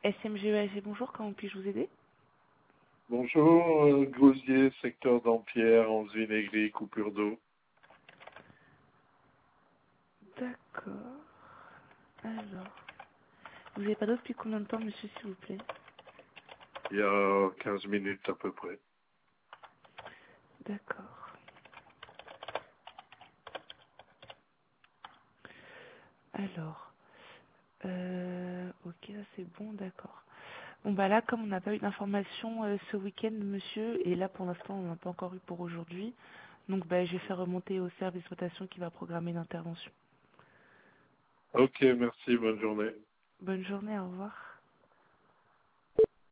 SMGEAG, bonjour, comment puis-je vous aider? Bonjour, Gosier, secteur d'Ampierre, Anse-Vinaigrie, coupure d'eau. D'accord. Alors, vous n'avez pas d'eau depuis combien de temps, monsieur, s'il vous plaît? Il y a 15 minutes à peu près. D'accord. Alors, ok, ça c'est bon, d'accord. Bon, bah là, comme on n'a pas eu d'informations ce week-end, monsieur, et là, pour l'instant, on n'a pas encore eu pour aujourd'hui, donc bah, je vais faire remonter au service rotation qui va programmer l'intervention. Ok, merci, bonne journée. Bonne journée, au revoir.